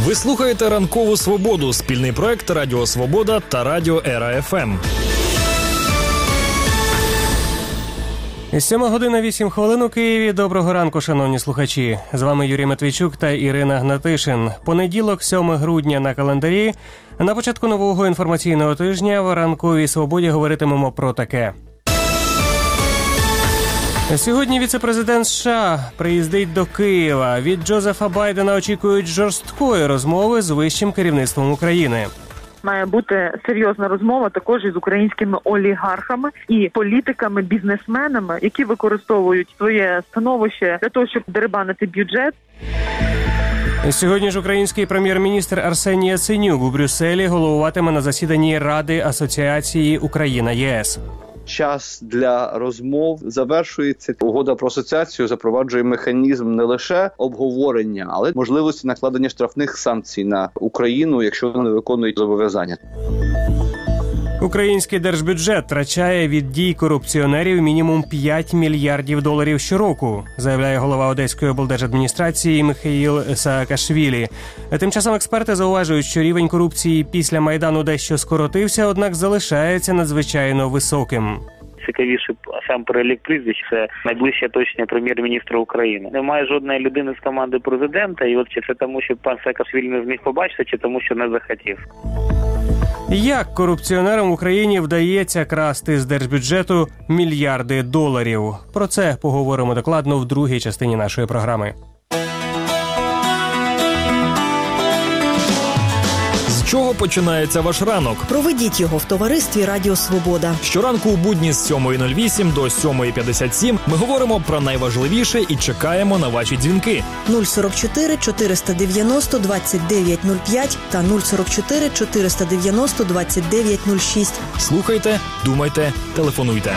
Ви слухаєте «Ранкову свободу» – спільний проект Радіо Свобода та Радіо Ера ФМ. 7:08 у Києві. Доброго ранку, шановні слухачі. З вами Юрій Матвійчук та Ірина Гнатишин. Понеділок, 7 грудня на календарі. На початку нового інформаційного тижня в «Ранковій свободі» говоритимемо про таке. Сьогодні віце-президент США приїздить до Києва. Від Джозефа Байдена очікують жорсткої розмови з вищим керівництвом України. Має бути серйозна розмова також із українськими олігархами і політиками, бізнесменами, які використовують своє становище для того, щоб дерибанити бюджет. Сьогодні ж український прем'єр-міністр Арсеній Яценюк у Брюсселі головуватиме на засіданні Ради асоціації Україна-ЄС. Час для розмов завершується. Угода про асоціацію запроваджує механізм не лише обговорення, але й можливості накладення штрафних санкцій на Україну, якщо вони виконують зобов'язання. Український держбюджет втрачає від дій корупціонерів мінімум $5 мільярдів щороку, заявляє голова Одеської облдержадміністрації Михаїл Саакашвілі. Тим часом експерти зауважують, що рівень корупції після Майдану дещо скоротився, однак залишається надзвичайно високим. Цікавіше сам перелік прізвищ – це найближче оточення прем'єр-міністра України. Немає жодної людини з команди президента, і от чи це тому, що пан Саакашвілі не зміг побачити, чи тому, що не захотів. Як корупціонерам в Україні вдається красти з держбюджету мільярди доларів? Про це поговоримо докладно в другій частині нашої програми. З чого починається ваш ранок? Проведіть його в товаристві Радіо Свобода. Щоранку у будні з 7:08 до 7:57 ми говоримо про найважливіше і чекаємо на ваші дзвінки. 044 490 2905 та 044 490 2906. Слухайте, думайте, телефонуйте.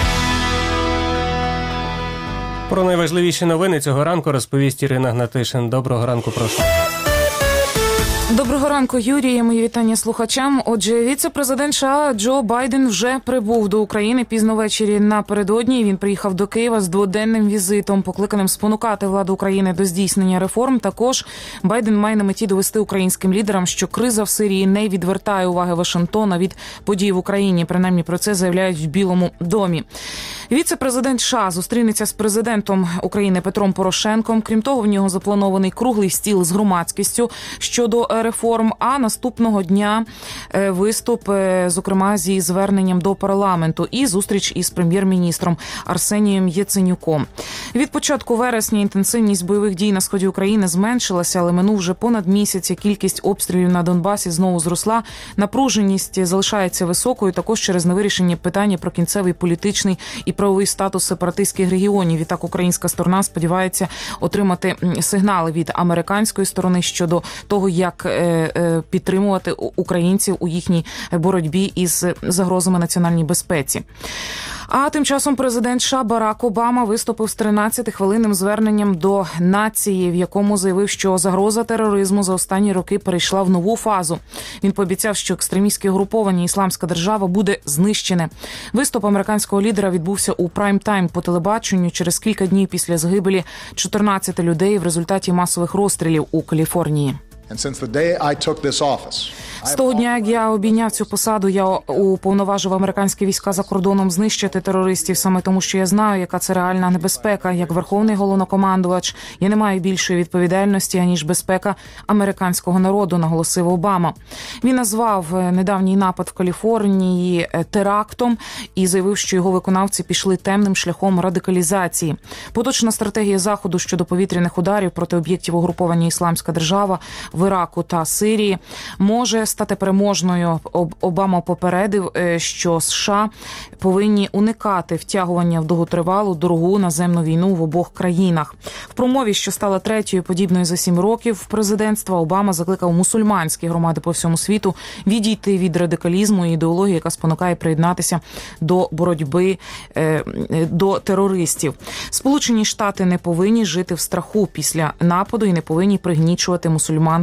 Про найважливіші новини цього ранку розповість Ірина Гнатишин. Доброго ранку, прошу. Доброго ранку, Юрій. Мої вітання слухачам. Отже, віце-президент США Джо Байден вже прибув до України пізно ввечері напередодні. Він приїхав до Києва з дводенним візитом, покликаним спонукати владу України до здійснення реформ. Також Байден має на меті довести українським лідерам, що криза в Сирії не відвертає уваги Вашингтона від подій в Україні. Принаймні про це заявляють в Білому домі. Віце-президент США зустрінеться з президентом України Петром Порошенком. Крім того, в нього запланований круглий стіл з громадськістю щодо реформ, а наступного дня виступ, зокрема, зі зверненням до парламенту і зустріч із прем'єр-міністром Арсенієм Яценюком. Від початку вересня інтенсивність бойових дій на сході України зменшилася, але минув вже понад місяць, і кількість обстрілів на Донбасі знову зросла. Напруженість залишається високою, також через невирішення питання про кінцевий політичний і правовий статус сепаратистських регіонів. Відтак українська сторона сподівається отримати сигнали від американської сторони щодо того, як підтримувати українців у їхній боротьбі із загрозами національній безпеці. А тим часом президент США Барак Обама виступив з 13-хвилинним зверненням до нації, в якому заявив, що загроза тероризму за останні роки перейшла в нову фазу. Він пообіцяв, що екстремістське угруповання «Ісламська держава» буде знищене. Виступ американського лідера відбувся у прайм-тайм по телебаченню через кілька днів після загибелі 14 людей в результаті масових розстрілів у Каліфорнії. З того дня, як я обійняв цю посаду, я уповноважив американські війська за кордоном знищити терористів, саме тому, що я знаю, яка це реальна небезпека. Як верховний головнокомандувач, я не маю більшої відповідальності, аніж безпека американського народу, наголосив Обама. Він назвав недавній напад в Каліфорнії терактом і заявив, що його виконавці пішли темним шляхом радикалізації. Поточна стратегія Заходу щодо повітряних ударів проти об'єктів угруповання «Ісламська держава» в Іраку та Сирії може стати переможною. Обама попередив, що США повинні уникати втягування в довготривалу, дорогу наземну війну в обох країнах. В промові, що стала третьою подібною за 7 років президентства, Обама закликав мусульманські громади по всьому світу відійти від радикалізму і ідеології, яка спонукає приєднатися до боротьби до терористів. Сполучені Штати не повинні жити в страху після нападу і не повинні пригнічувати мусульман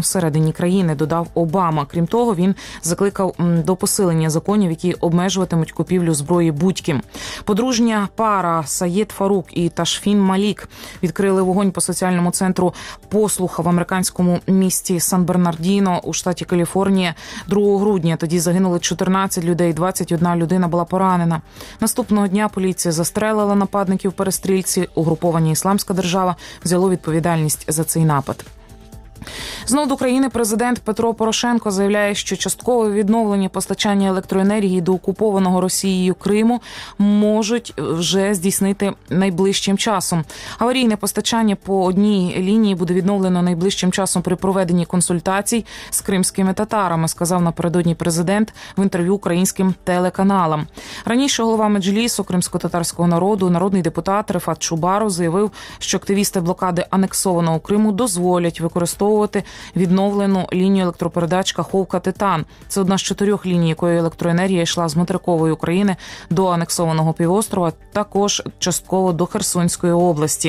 всередині країни, додав Обама. Крім того, він закликав до посилення законів, які обмежуватимуть купівлю зброї будь-ким. Подружня пара Саєд Фарук і Ташфін Малік відкрили вогонь по соціальному центру послуха в американському місті Сан-Бернардіно у штаті Каліфорнія 2 грудня. Тоді загинули 14 людей, 21 людина була поранена. Наступного дня поліція застрелила нападників перестрільці. Угруповання «Ісламська держава» взяло відповідальність за цей напад. Знову до України президент Петро Порошенко заявляє, що часткове відновлення постачання електроенергії до окупованого Росією Криму можуть вже здійснити найближчим часом. Аварійне постачання по одній лінії буде відновлено найближчим часом при проведенні консультацій з кримськими татарами, сказав напередодні президент в інтерв'ю українським телеканалам. Раніше голова Меджлісу кримсько-татарського народу, народний депутат Рефат Чубаров заявив, що активісти блокади анексованого Криму дозволять використовувати відновлену лінію електропередач Каховка-Титан. Це одна з 4 ліній, якої електроенергія йшла з материкової України до анексованого півострова, також частково до Херсонської області.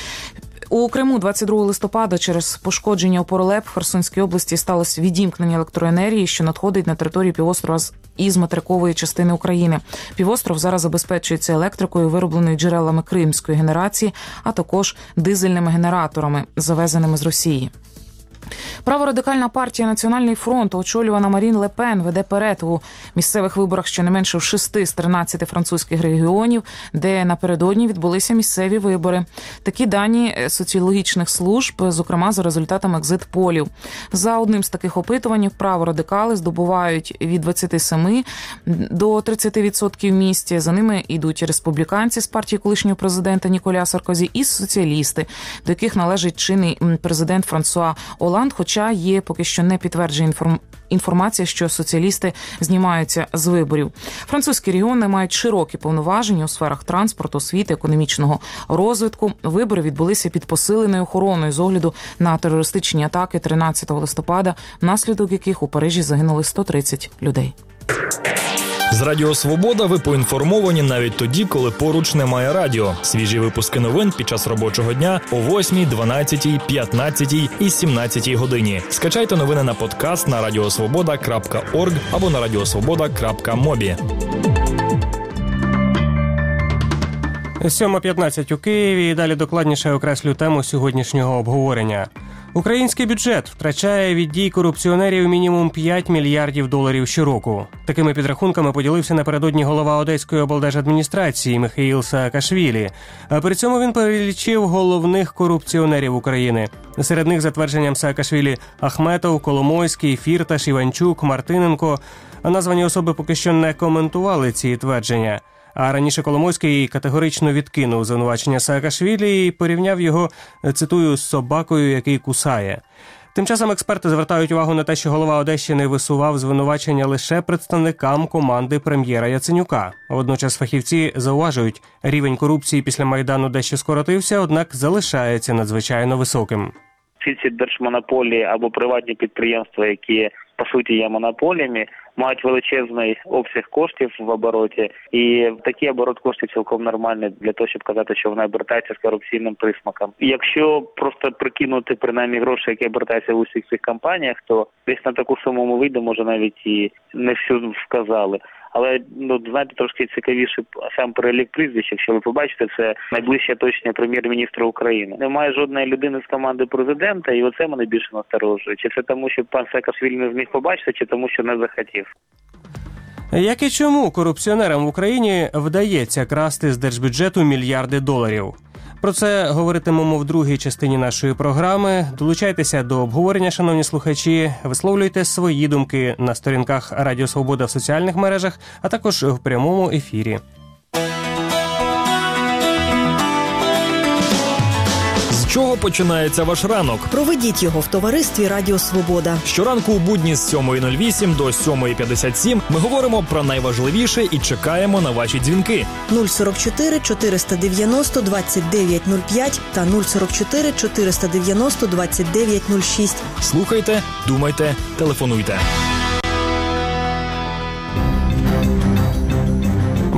У Криму 22 листопада через пошкодження опоролеп в Херсонській області сталося відімкнення електроенергії, що надходить на територію півострова із материкової частини України. Півостров зараз забезпечується електрикою, виробленою джерелами кримської генерації, а також дизельними генераторами, завезеними з Росії. Праворадикальна партія «Національний фронт», очолювана Марін Ле Пен, веде перед у місцевих виборах щонайменше в 6 з 13 французьких регіонів, де напередодні відбулися місцеві вибори. Такі дані соціологічних служб, зокрема за результатами екзит-полів. За одним з таких опитувань праворадикали здобувають від 27 до 30% в місті. За ними йдуть республіканці з партії колишнього президента Ніколя Саркозі і соціалісти, до яких належить чинний президент Франсуа Оланд, хоча є поки що не підтверджена інформація, що соціалісти знімаються з виборів. Французькі регіони мають широкі повноваження у сферах транспорту, освіти, економічного розвитку. Вибори відбулися під посиленою охороною з огляду на терористичні атаки 13 листопада, внаслідок яких у Парижі загинули 130 людей. З Радіо Свобода ви поінформовані навіть тоді, коли поруч немає радіо. Свіжі випуски новин під час робочого дня о 8, 12, 15 і 17 годині. Скачайте новини на подкаст на radiosvoboda.org або на radiosvoboda.mobi. 7:15 у Києві. І далі докладніше окреслю тему сьогоднішнього обговорення. Український бюджет втрачає від дій корупціонерів мінімум 5 мільярдів доларів щороку. Такими підрахунками поділився напередодні голова Одеської облдержадміністрації Михаїл Саакашвілі. А при цьому він перелічив головних корупціонерів України. Серед них, за твердженням Саакашвілі, Ахметов, Коломойський, Фірташ, Іванчук, Мартиненко. А названі особи поки що не коментували ці твердження. А раніше Коломойський категорично відкинув звинувачення Саакашвілі і порівняв його, цитую, з собакою, який кусає. Тим часом експерти звертають увагу на те, що голова Одещини висував звинувачення лише представникам команди прем'єра Яценюка. Водночас фахівці зауважують, рівень корупції після Майдану дещо скоротився, однак залишається надзвичайно високим. Всі ці держмонополії або приватні підприємства, які по суті є монополіями, мають величезний обсяг коштів в обороті, і такий оборот коштів цілком нормальний для того, щоб казати, що вона обертається з корупційним присмаком. Якщо просто прикинути принаймні гроші, які обертаються в усіх цих компаніях, то десь на таку суму ми вийде, може навіть і не всю вказали. Але, знаєте, трошки цікавіше сам перелік прізвищ, якщо ви побачите, це найближче оточення прем'єр-міністра України. Немає жодної людини з команди президента, і оце мене більше насторожує. Чи це тому, що пан Саакашвілі не зміг побачити, чи тому, що не захотів? Як і чому корупціонерам в Україні вдається красти з держбюджету мільярди доларів? Про це говоритимемо в другій частині нашої програми. Долучайтеся до обговорення, шановні слухачі, висловлюйте свої думки на сторінках Радіо Свобода в соціальних мережах, а також в прямому ефірі. З чого починається ваш ранок? Проведіть його в товаристві Радіо Свобода. Щоранку у будні з 7:08 до 7:57 ми говоримо про найважливіше і чекаємо на ваші дзвінки. 044 490 2905 та 044 490 2906. Слухайте, думайте, телефонуйте.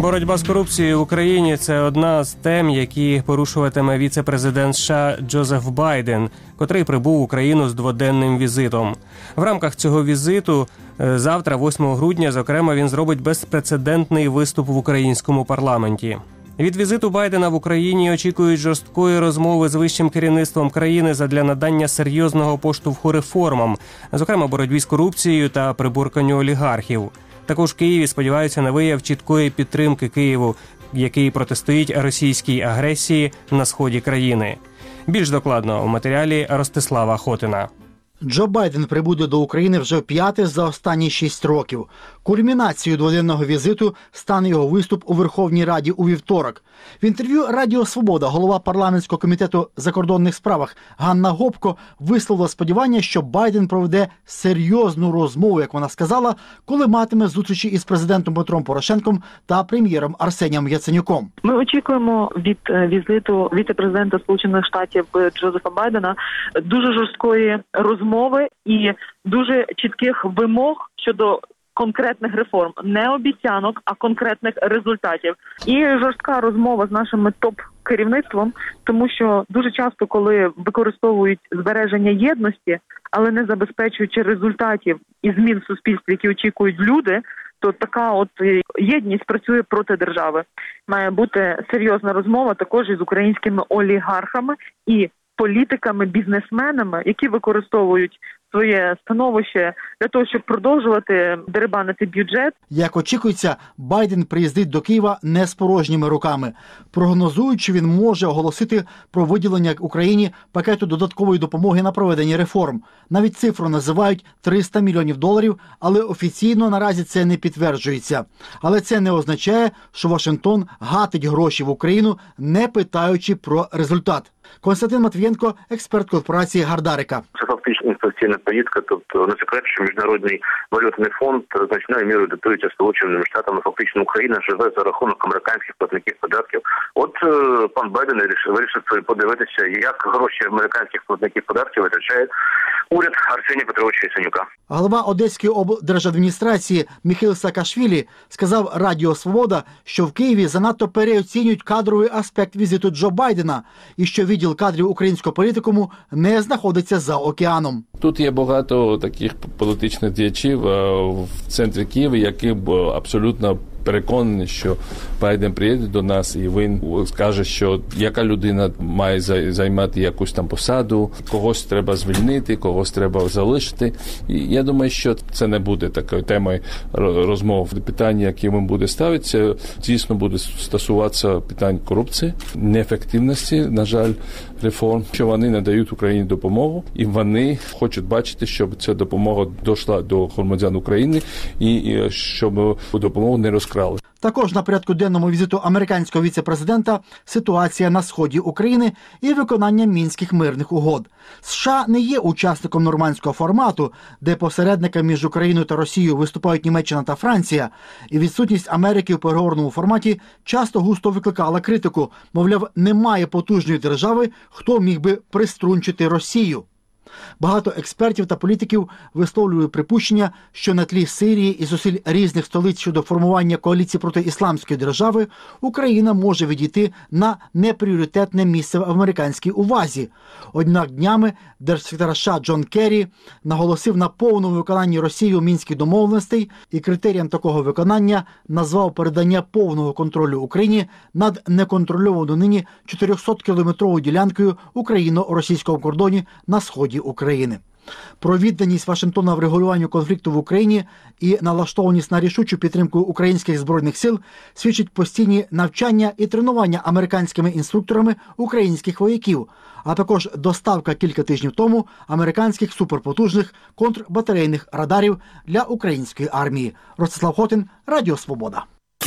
Боротьба з корупцією в Україні – це одна з тем, які порушуватиме віце-президент США Джозеф Байден, котрий прибув в Україну з дводенним візитом. В рамках цього візиту завтра, 8 грудня, зокрема, він зробить безпрецедентний виступ в українському парламенті. Від візиту Байдена в Україні очікують жорсткої розмови з вищим керівництвом країни задля надання серйозного поштовху реформам, зокрема боротьбі з корупцією та приборканню олігархів. Також в Києві сподіваються на вияв чіткої підтримки Києву, який протистоїть російській агресії на сході країни. Більш докладно у матеріалі Ростислава Хотина. Джо Байден прибуде до України вже вп'яте за останні 6 років. Кульмінацією дводенного візиту стане його виступ у Верховній Раді у вівторок. В інтерв'ю Радіо Свобода голова парламентського комітету закордонних справах Ганна Гопко висловила сподівання, що Байден проведе серйозну розмову, як вона сказала, коли матиме зустрічі із президентом Петром Порошенком та прем'єром Арсенієм Яценюком. Ми очікуємо від візиту віце-президента Сполучених Штатів Джозефа Байдена дуже жорсткої розмови і дуже чітких вимог щодо конкретних реформ, не обіцянок, а конкретних результатів. І жорстка розмова з нашим топ-керівництвом, тому що дуже часто, коли використовують збереження єдності, але не забезпечуючи результатів і змін в суспільстві, які очікують люди, то така от єдність працює проти держави. Має бути серйозна розмова також із українськими олігархами і політиками, бізнесменами, які використовують своє становище для того, щоб продовжувати дерибанити бюджет. Як очікується, Байден приїздить до Києва не з порожніми руками. Прогнозують, що він може оголосити про виділення Україні пакету додаткової допомоги на проведення реформ. Навіть цифру називають $300 мільйонів, але офіційно наразі це не підтверджується. Але це не означає, що Вашингтон гатить гроші в Україну, не питаючи про результат. Константин Матвієнко, експерт корпорації Гардарика. Це фактично інфляційна поїздка, тобто не секрет, що Міжнародний валютний фонд значною мірою дотується Сполученими Штатами. Фактично Україна живе за рахунок американських платників податків. От пан Байден вирішив подивитися, як гроші американських платників податків витрачає уряд Арсенія Петровича Яценюка. Голова Одеської облдержадміністрації Міхеїл Саакашвілі сказав Радіо Свобода, що в Києві занадто переоцінюють кадровий аспект візиту Джо Байдена і що відділ кадрів українського політикуму не знаходиться за океаном. Тут є багато таких політичних діячів в центрі Києва, які абсолютно переконаний, що Байден приїде до нас і він скаже, що яка людина має займати якусь там посаду, когось треба звільнити, когось треба залишити. І я думаю, що це не буде такою темою розмов. Питання, які він буде ставитися, дійсно буде стосуватися питань корупції, неефективності, на жаль, реформ, що вони надають Україні допомогу, і вони хочуть бачити, щоб ця допомога дійшла до громадян України і щоб допомогу не розкрали. Також на порядку денному візиту американського віце-президента ситуація на сході України і виконання мінських мирних угод. США не є учасником нормандського формату, де посередниками між Україною та Росією виступають Німеччина та Франція, і відсутність Америки у переговорному форматі часто густо викликала критику. Мовляв, немає потужної держави, хто міг би приструнчити Росію. Багато експертів та політиків висловлювали припущення, що на тлі Сирії і зусиль різних столиць щодо формування коаліції проти ісламської держави Україна може відійти на непріоритетне місце в американській увазі. Однак днями держсекретар США Джон Керрі наголосив на повному виконанні Росією мінських домовленостей і критерієм такого виконання назвав передання повного контролю Україні над неконтрольованою нині 400-кілометровою ділянкою україно-російського кордону на сході України. Про відданість Вашингтона врегулюванню конфлікту в Україні і налаштованість на рішучу підтримку українських збройних сил свідчать постійні навчання і тренування американськими інструкторами українських вояків, а також доставка кілька тижнів тому американських суперпотужних контрбатарейних радарів для української армії. Ростислав Хотин, Радіо Свобода.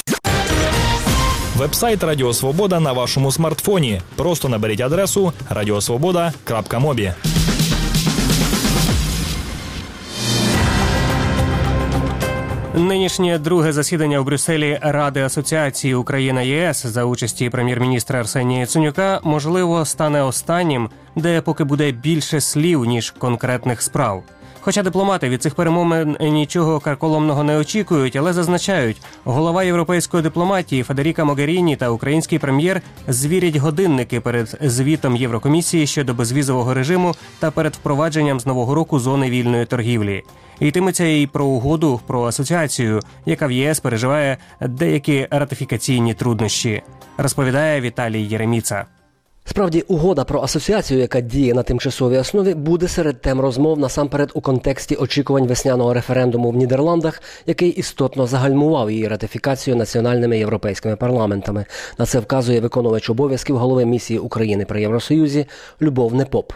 Вебсайт Радіо Свобода на вашому смартфоні. Просто наберіть адресу radiosvoboda.mobi. Нинішнє друге засідання в Брюсселі Ради асоціації Україна-ЄС за участі прем'єр-міністра Арсенія Яценюка, можливо, стане останнім, де поки буде більше слів, ніж конкретних справ. Хоча дипломати від цих перемовин нічого карколомного не очікують, але зазначають, голова європейської дипломатії Федеріка Могеріні та український прем'єр звірять годинники перед звітом Єврокомісії щодо безвізового режиму та перед впровадженням з нового року зони вільної торгівлі. Йтиметься і про угоду про асоціацію, яка в ЄС переживає деякі ратифікаційні труднощі, розповідає Віталій Єреміца. Справді, угода про асоціацію, яка діє на тимчасовій основі, буде серед тем розмов насамперед у контексті очікувань весняного референдуму в Нідерландах, який істотно загальмував її ратифікацію національними європейськими парламентами. На це вказує виконувач обов'язків голови місії України при Євросоюзі Любов Непоп.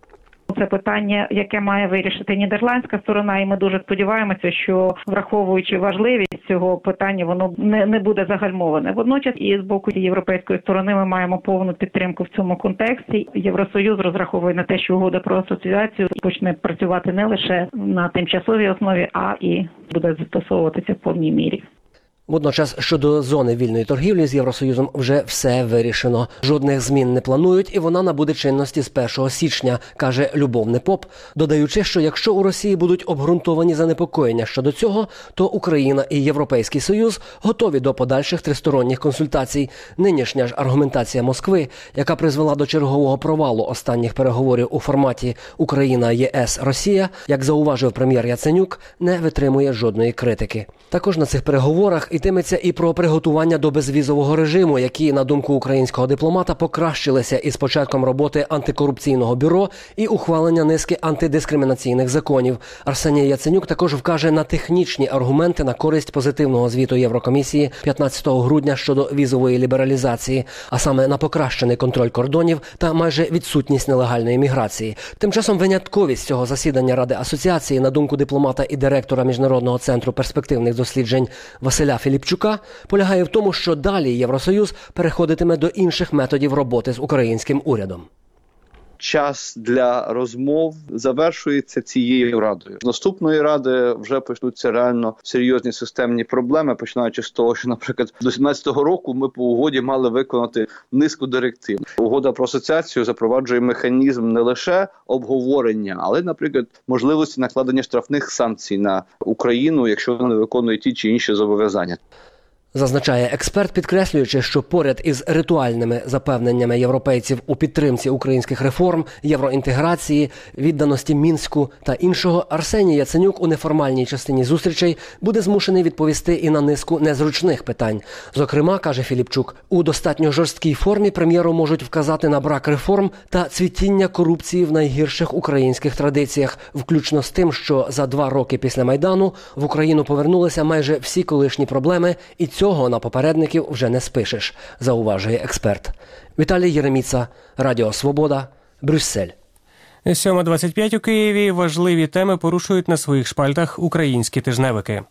Це питання, яке має вирішити нідерландська сторона, і ми дуже сподіваємося, що, враховуючи важливість цього питання, воно не буде загальмоване. Водночас і з боку європейської сторони ми маємо повну підтримку в цьому контексті. Євросоюз розраховує на те, що угода про асоціацію почне працювати не лише на тимчасовій основі, а і буде застосовуватися в повній мірі. Водночас, щодо зони вільної торгівлі з Євросоюзом вже все вирішено. Жодних змін не планують, і вона набуде чинності з 1 січня, каже Любов Непоп, додаючи, що якщо у Росії будуть обґрунтовані занепокоєння щодо цього, то Україна і Європейський Союз готові до подальших тристоронніх консультацій. Нинішня ж аргументація Москви, яка призвела до чергового провалу останніх переговорів у форматі Україна-ЄС-Росія, як зауважив прем'єр Яценюк, не витримує жодної критики. Також на цих переговорах йтиметься і про приготування до безвізового режиму, які, на думку українського дипломата, покращилися із початком роботи антикорупційного бюро і ухвалення низки антидискримінаційних законів. Арсеній Яценюк також вкаже на технічні аргументи на користь позитивного звіту Єврокомісії 15 грудня щодо візової лібералізації, а саме на покращений контроль кордонів та майже відсутність нелегальної міграції. Тим часом винятковість цього засідання Ради асоціації, на думку дипломата і директора Міжнародного центру перспективних досліджень Василя Філіпчука, полягає в тому, що далі Євросоюз переходитиме до інших методів роботи з українським урядом. Час для розмов завершується цією радою. З наступної ради вже почнуться реально серйозні системні проблеми, починаючи з того, що, наприклад, до 2017 року ми по угоді мали виконати низку директив. Угода про асоціацію запроваджує механізм не лише обговорення, але, наприклад, можливості накладення штрафних санкцій на Україну, якщо вона не виконує ті чи інші зобов'язання. Зазначає експерт, підкреслюючи, що поряд із ритуальними запевненнями європейців у підтримці українських реформ, євроінтеграції, відданості Мінську та іншого, Арсеній Яценюк у неформальній частині зустрічей буде змушений відповісти і на низку незручних питань. Зокрема, каже Філіпчук, у достатньо жорсткій формі прем'єру можуть вказати на брак реформ та цвітіння корупції в найгірших українських традиціях, включно з тим, що за 2 роки після Майдану в Україну повернулися майже всі колишні проблеми, і цього на попередників вже не спишеш, зауважує експерт. Віталій Єреміца, Радіо Свобода, Брюссель. 7:25 у Києві. Важливі теми порушують на своїх шпальтах українські тижневики.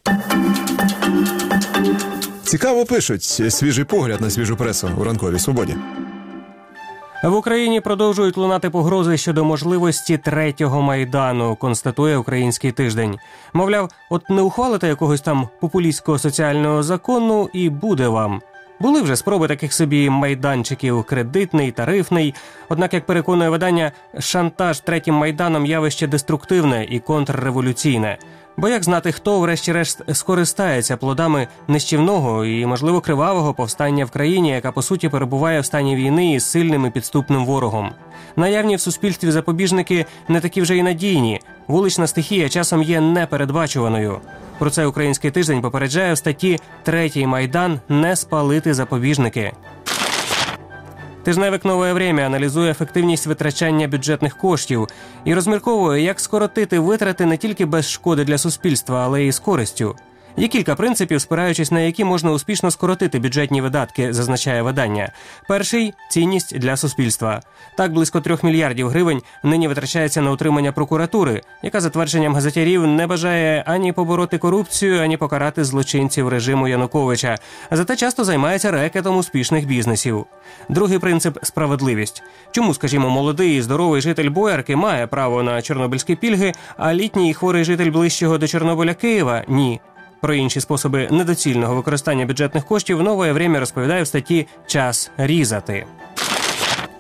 Цікаво пишуть. Свіжий погляд на свіжу пресу у ранковій Свободі. В Україні продовжують лунати погрози щодо можливості третього Майдану, констатує Український тиждень. Мовляв, от не ухвалите якогось там популістського соціального закону і буде вам. Були вже спроби таких собі майданчиків – кредитний, тарифний. Однак, як переконує видання, шантаж третім Майданом – явище деструктивне і контрреволюційне. Бо як знати, хто врешті-решт скористається плодами нищівного і, можливо, кривавого повстання в країні, яка, по суті, перебуває в стані війни із сильним і підступним ворогом. Наявні в суспільстві запобіжники не такі вже й надійні. Вулична стихія часом є непередбачуваною. Про це Український тиждень попереджає в статті «Третій Майдан. Не спалити запобіжники». Тижневик «Нове время» аналізує ефективність витрачання бюджетних коштів і розмірковує, як скоротити витрати не тільки без шкоди для суспільства, але й з користю. Є кілька принципів, спираючись на які можна успішно скоротити бюджетні видатки, зазначає видання. Перший – цінність для суспільства. Так, близько 3 мільярдів гривень нині витрачається на утримання прокуратури, яка, за твердженням газетярів, не бажає ані побороти корупцію, ані покарати злочинців режиму Януковича, зате часто займається рекетом успішних бізнесів. Другий принцип – справедливість. Чому, скажімо, молодий і здоровий житель Боярки має право на чорнобильські пільги, а літній і хворий житель ближчого до Чорнобиля Києва – ні? Про інші способи недоцільного використання бюджетних коштів «Нове время» розповідає в статті «Час різати».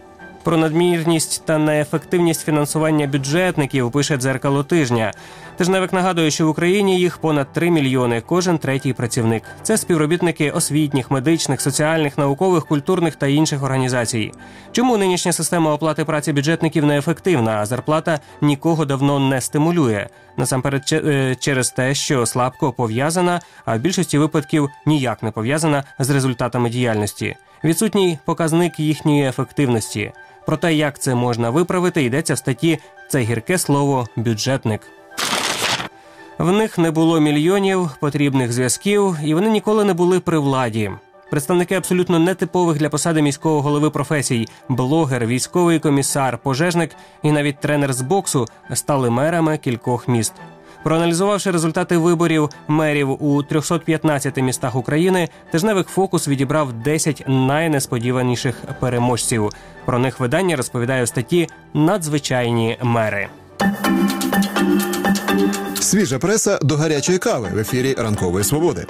Про надмірність та неефективність фінансування бюджетників пише «Дзеркало тижня». Тижневик нагадує, що в Україні їх понад 3 мільйони, кожен третій працівник. Це співробітники освітніх, медичних, соціальних, наукових, культурних та інших організацій. Чому нинішня система оплати праці бюджетників неефективна, а зарплата нікого давно не стимулює? Насамперед через те, що слабко пов'язана, а в більшості випадків ніяк не пов'язана з результатами діяльності. Відсутній показник їхньої ефективності. Про те, як це можна виправити, йдеться в статті «Це гірке слово бюджетник». В них не було мільйонів, потрібних зв'язків, і вони ніколи не були при владі. Представники абсолютно нетипових для посади міського голови професій – блогер, військовий комісар, пожежник і навіть тренер з боксу – стали мерами кількох міст. Проаналізувавши результати виборів мерів у 315 містах України, тижневик «Фокус» відібрав 10 найнесподіваніших переможців. Про них видання розповідає у статті «Надзвичайні мери». Свіжа преса до гарячої кави в ефірі «Ранкової свободи».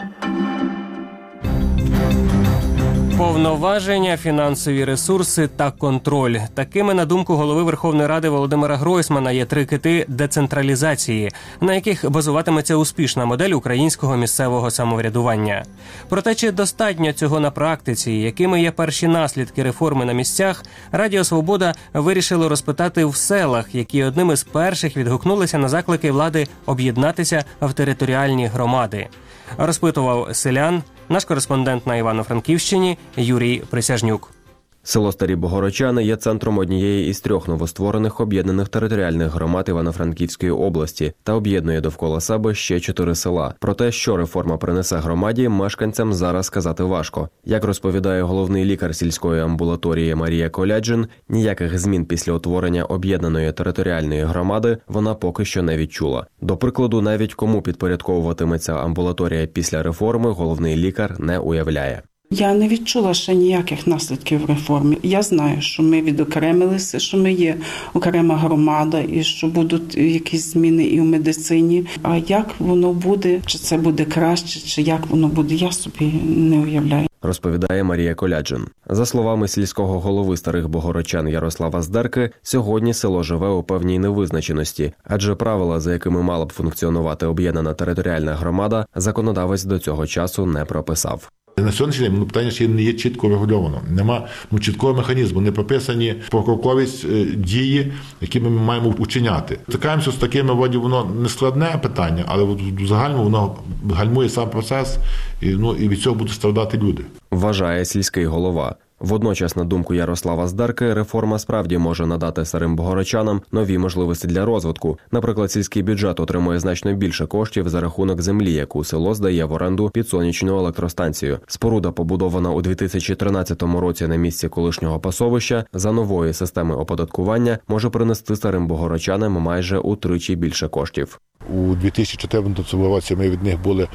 Повноваження, фінансові ресурси та контроль. Такими, на думку голови Верховної Ради Володимира Гройсмана, є 3 кити децентралізації, на яких базуватиметься успішна модель українського місцевого самоврядування. Проте, чи достатньо цього на практиці, якими є перші наслідки реформи на місцях, Радіо Свобода вирішило розпитати в селах, які одним із перших відгукнулися на заклики влади об'єднатися в територіальні громади. Розпитував селян наш кореспондент на Івано-Франківщині Юрій Присяжнюк. Село Старі Богородчани є центром однієї із 3 новостворених об'єднаних територіальних громад Івано-Франківської області та об'єднує довкола себе ще 4 села. Про те, що реформа принесе громаді, мешканцям зараз сказати важко. Як розповідає головний лікар сільської амбулаторії Марія Коляджин, ніяких змін після утворення об'єднаної територіальної громади вона поки що не відчула. До прикладу, навіть кому підпорядковуватиметься амбулаторія після реформи, головний лікар не уявляє. Я не відчула ще ніяких наслідків реформи. Я знаю, що ми відокремилися, що ми є окрема громада і що будуть якісь зміни і в медицині. А як воно буде, чи це буде краще, чи як воно буде, я собі не уявляю. Розповідає Марія Коляджин. За словами сільського голови Старих Богородчан Ярослава Здерки, сьогодні село живе у певній невизначеності, адже правила, за якими мала б функціонувати об'єднана територіальна громада, законодавець до цього часу не прописав. На сьогоднішній день питання ще не є чітко регульовано. Нема чіткого механізму, не прописані покроковість дії, які ми маємо вчиняти. Стикаємося з такими, воно не складне питання, але в загальному воно гальмує сам процес, і від цього будуть страждати люди. Вважає сільський голова. Водночас, на думку Ярослава Здерки, реформа справді може надати старим богородчанам нові можливості для розвитку. Наприклад, сільський бюджет отримує значно більше коштів за рахунок землі, яку село здає в оренду під сонячну електростанцію. Споруда, побудована у 2013 році на місці колишнього пасовища, за нової системи оподаткування може принести старим богородчанам майже утричі більше коштів. У 2014 році ми від них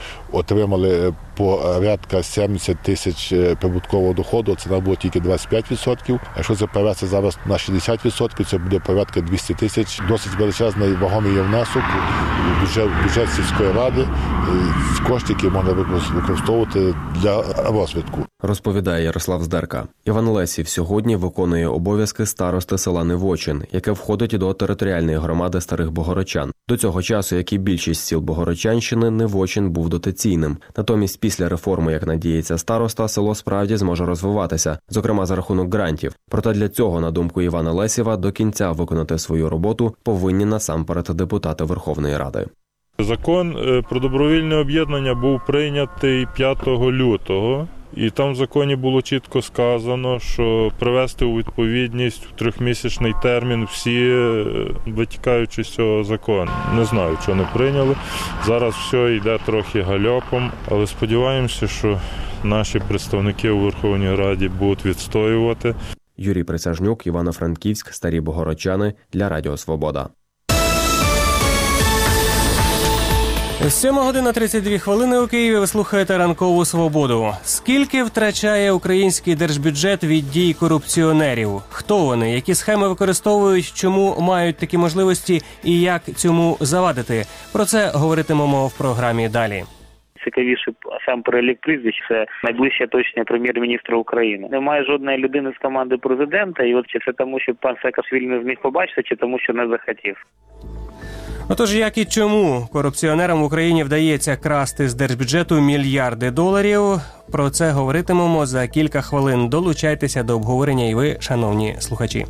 отримали порядка 70 тисяч прибуткового доходу, це нам було тільки 25%. Якщо це перевести зараз на 60%, це буде порядка 200 тисяч. Досить величезний вагомий є внесок у бюджет сільської ради, кошти, які можна використовувати для розвитку. Розповідає Ярослав Здерка. Іван Лесів сьогодні виконує обов'язки старости села Невочин, яке входить до територіальної громади Старих Богородчан. До цього часу, як і більшість сіл Богородчанщини, Невочин був дотаційним. Натомість після реформи, як надіється староста, село справді зможе розвиватися, зокрема за рахунок грантів. Проте для цього, на думку Івана Лесєва, до кінця виконати свою роботу повинні насамперед депутати Верховної Ради. Закон про добровільне об'єднання був прийнятий 5 лютого. І там в законі було чітко сказано, що привести у відповідність в 3-місячний термін всі витікаючи з цього закону. Не знаю, чого не прийняли. Зараз все йде трохи гальопом, але сподіваємося, що наші представники у Верховній Раді будуть відстоювати. Юрій Присяжнюк, Івано-Франківськ, Старі Богородчани для Радіо Свобода. 7:32 у Києві. Ви слухаєте «Ранкову свободу». Скільки втрачає український держбюджет від дій корупціонерів? Хто вони? Які схеми використовують? Чому мають такі можливості? І як цьому завадити? Про це говоритимемо в програмі далі. найцікавіший сам перелік прізвищ – це найближче оточення прем'єр-міністра України. Немає жодної людини з команди президента, і от чи це тому, що пан Саакашвілі не зміг побачити, чи тому, що не захотів. Отож, як і чому корупціонерам в Україні вдається красти з держбюджету мільярди доларів? Про це говоритимемо за кілька хвилин. Долучайтеся до обговорення і ви, шановні слухачі.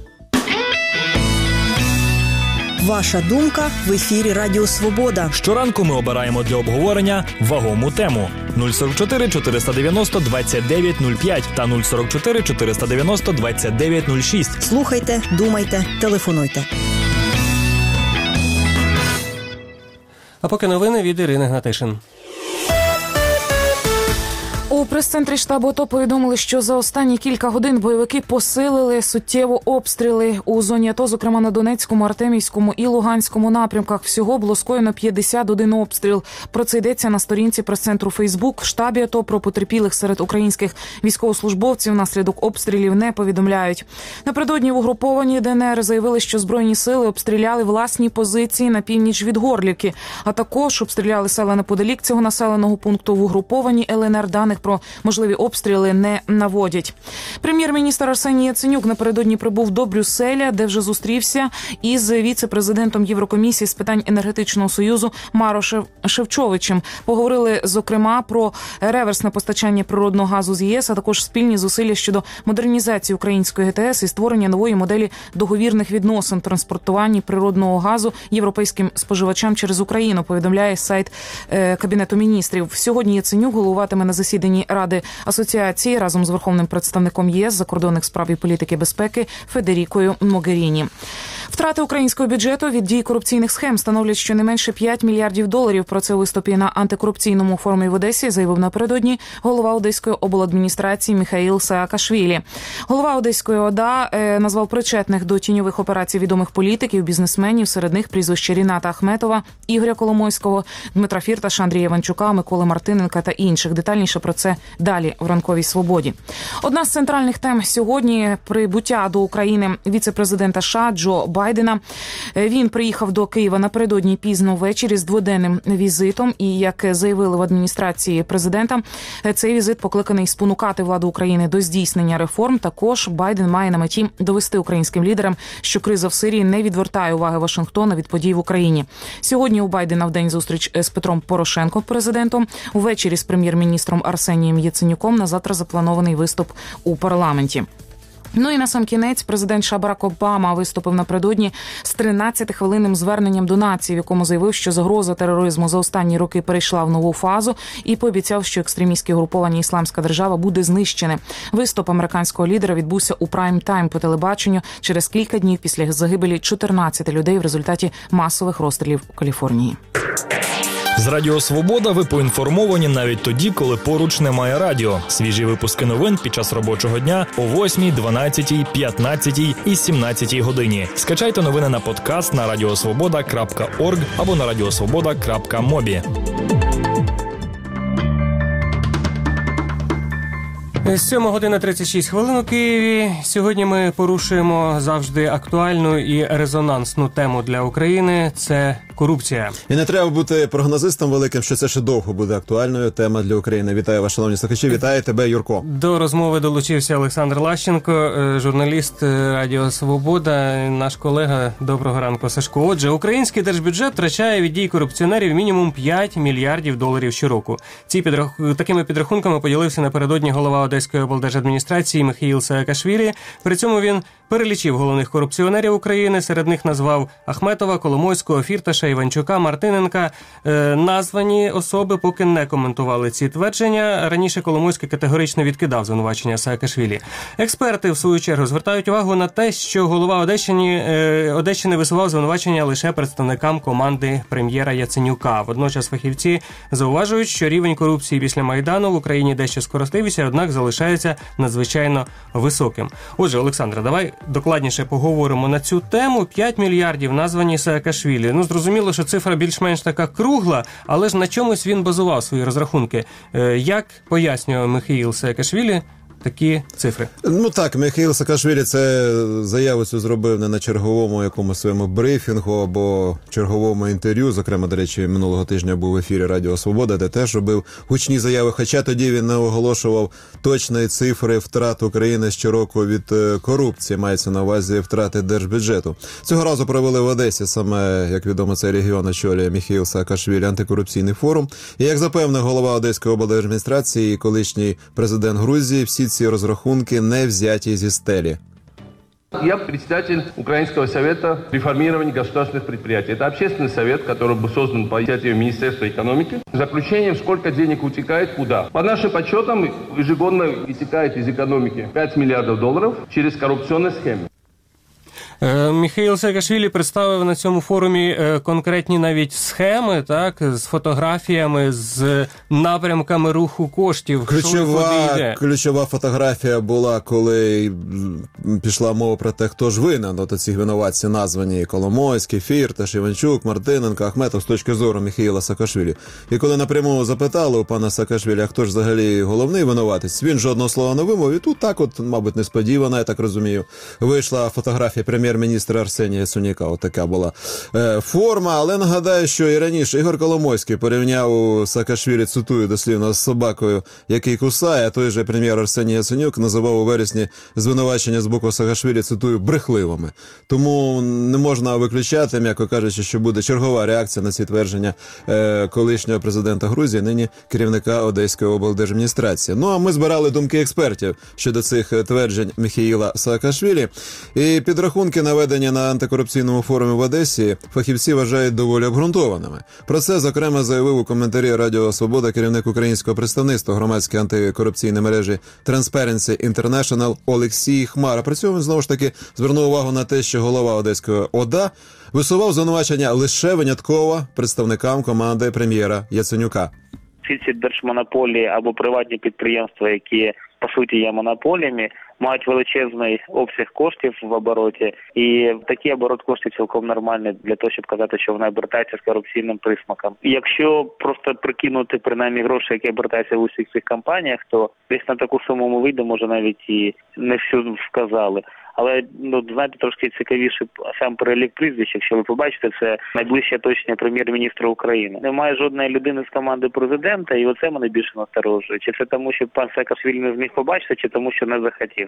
Ваша думка в ефірі Радіо Свобода. Щоранку ми обираємо для обговорення вагому тему. 044 490 29 05 та 044 490 29 06. Слухайте, думайте, телефонуйте. А поки новини від Ірини Гнатишин. У прес-центрі штабу АТО повідомили, що за останні кілька годин бойовики посилили суттєво обстріли у зоні АТО, зокрема на Донецькому, Артемівському і Луганському напрямках. Всього було скоєно 51 обстріл. Про це йдеться на сторінці прес-центру Фейсбук. В штабі АТО про потерпілих серед українських військовослужбовців внаслідок обстрілів не повідомляють. Напередодні в угрупованні ДНР заявили, що Збройні сили обстріляли власні позиції на північ від Горлівки, а також обстріляли села неподалік цього населеного пункту. В угрупованні ЛНР даних про можливі обстріли не наводять. Прем'єр-міністр Арсеній Яценюк напередодні прибув до Брюсселя, де вже зустрівся із віце-президентом Єврокомісії з питань енергетичного союзу Маро Шевчовичем. Поговорили, зокрема, про реверсне постачання природного газу з ЄС, а також спільні зусилля щодо модернізації української ГТС і створення нової моделі договірних відносин транспортування природного газу європейським споживачам через Україну, повідомляє сайт Кабінету міністрів. Сьогодні Яценюк головуватиме на засіданні Ради асоціації разом з верховним представником ЄС закордонних справ і політики безпеки Федерікою Могеріні. Втрати українського бюджету від дій корупційних схем становлять щонайменше 5 мільярдів доларів. Про це у виступі на антикорупційному форумі в Одесі заявив напередодні голова Одеської обладміністрації Михаїл Саакашвілі. Голова Одеської ОДА назвав причетних до тіньових операцій відомих політиків, бізнесменів, серед них прізвища Ріната Ахметова, Ігоря Коломойського, Дмитра Фірташа, Андрія Іванчука, Миколи Мартиненка та інших. Детальніше про це далі в ранковій свободі. Одна з центральних тем сьогодні – прибуття до України віце-президента США Джо Байдена. Він приїхав до Києва напередодні пізно ввечері з дводенним візитом. І, як заявили в адміністрації президента, цей візит покликаний спонукати владу України до здійснення реформ. Також Байден має на меті довести українським лідерам, що криза в Сирії не відвертає уваги Вашингтона від подій в Україні. Сьогодні у Байдена вдень зустріч з Петром Порошенком, президентом. Увечері з прем'єр-міністром Арсенієм Яценюком. На завтра запланований виступ у парламенті. Ну і на сам кінець президент США Барак Обама виступив напередодні з 13-хвилинним зверненням до нації, в якому заявив, що загроза тероризму за останні роки перейшла в нову фазу, і пообіцяв, що екстремістське угруповання «Ісламська держава» буде знищене. Виступ американського лідера відбувся у прайм-тайм по телебаченню через кілька днів після загибелі 14 людей в результаті масових розстрілів у Каліфорнії. З Радіо Свобода ви поінформовані навіть тоді, коли поруч немає радіо. Свіжі випуски новин під час робочого дня о 8, 12, 15 і 17 годині. Скачайте новини на подкаст на radiosvoboda.org або на radiosvoboda.mobi. 7:36 у Києві. Сьогодні ми порушуємо завжди актуальну і резонансну тему для України – це корупція. І не треба бути прогнозистом великим, що це ще довго буде актуальною тема для України. Вітаю вас, шановні слухачі, вітаю тебе, Юрко. До розмови долучився Олександр Лащенко, журналіст Радіо Свобода, наш колега. Доброго ранку, Сашко. Отже, український держбюджет втрачає від дій корупціонерів мінімум 5 мільярдів доларів щороку. Такими підрахунками поділився напередодні голова Одеської облдержадміністрації Михаїл Саакашвілі. При цьому він перелічив головних корупціонерів України, серед них назвав Ахметова, Коломойського, Фірташа, Іванчука, Мартиненка. Названі особи поки не коментували ці твердження. Раніше Коломойський категорично відкидав звинувачення Саакашвілі. Експерти, в свою чергу, звертають увагу на те, що голова Одещини висував звинувачення лише представникам команди прем'єра Яценюка. Водночас фахівці зауважують, що рівень корупції після Майдану в Україні дещо скоротився, однак залишається надзвичайно високим. Отже, Олександра, давай докладніше поговоримо на цю тему. 5 мільярдів названі Саакашвілі. Ну, зрозуміло, що цифра більш-менш така кругла, але ж на чомусь він базував свої розрахунки. Як пояснює Михаїл Саакашвілі такі цифри. Ну так, Михаїл Саакашвілі це заяву цю зробив не на черговому якомусь своєму брифінгу або черговому інтерв'ю. Зокрема, до речі, минулого тижня був в ефірі Радіо Свобода, де теж робив гучні заяви. Хоча тоді він не оголошував точної цифри втрат України щороку від корупції. Мається на увазі втрати держбюджету. Цього разу провели в Одесі, саме, як відомо, цей регіон очолює Михаїл Саакашвілі, антикорупційний форум. І як запевнив голова Одеської облдержадміністрації і колишній президент Грузії, всі ці розрахунки не взяті зі стелі. Я председатель Украинского совета реформирования государственных предприятий. Это общественный совет, который был создан по инициативе Министерства экономики. Заключением, сколько денег утекает, куда. По нашим подсчетам, ежегодно утекает из экономики 5 миллиардов долларов через коррупционные схемы. Михаїл Саакашвілі представив на цьому форумі конкретні навіть схеми, так, з фотографіями, з напрямками руху коштів. Ключова фотографія була, коли пішла мова про те, хто ж винен. От ці винуватці названі Коломойський, Фірташ, Іванчук, Мартиненко, Ахметов з точки зору Михаїла Саакашвілі. І коли напряму запитали у пана Саакашвілі, а хто ж взагалі головний винуватець, він жодного слова не вимовив. І тут так от, мабуть, несподівано, я так розумію, вийшла фотографія прем'єр-міністра Арсенія Яценюка. От така була форма. Але нагадаю, що і раніше Ігор Коломойський порівняв у Саакашвілі, цитую дослівно, з собакою, який кусає, а той же прем'єр Арсеній Яценюк називав у вересні звинувачення з боку Саакашвілі, цитую, брехливими. Тому не можна виключати, м'яко кажучи, що буде чергова реакція на ці твердження колишнього президента Грузії, нині керівника Одеської облдержадміністрації. Ну, а ми збирали думки експертів щодо цих тверджень Михаїла Саакашвілі. І підрахунки, наведені на антикорупційному форумі в Одесі, фахівці вважають доволі обґрунтованими. Про це, зокрема, заявив у коментарі Радіо Свобода керівник українського представництва громадської антикорупційної мережі Transparency International Олексій Хмара. При цьому, знову ж таки, звернув увагу на те, що голова Одеської ОДА висував звинувачення лише винятково представникам команди прем'єра Яценюка. Всі ці держмонополії або приватні підприємства, які, по суті, є монополіями, мають величезний обсяг коштів в обороті, і такий оборот коштів цілком нормальний для того, щоб казати, що вони обертаються з корупційним присмаком. Якщо просто прикинути принаймні гроші, які обертаються в усіх цих компаніях, то десь на таку суму ми вийде, може навіть і не всю вказали. Але, знаєте, трошки цікавіше сам перелік прізвищ, якщо ви побачите, це найближче оточення прем'єр-міністра України. Немає жодної людини з команди президента, і оце мене більше насторожує. Чи це тому, що пан Саакашвілі не зміг побачити, чи тому, що не захотів?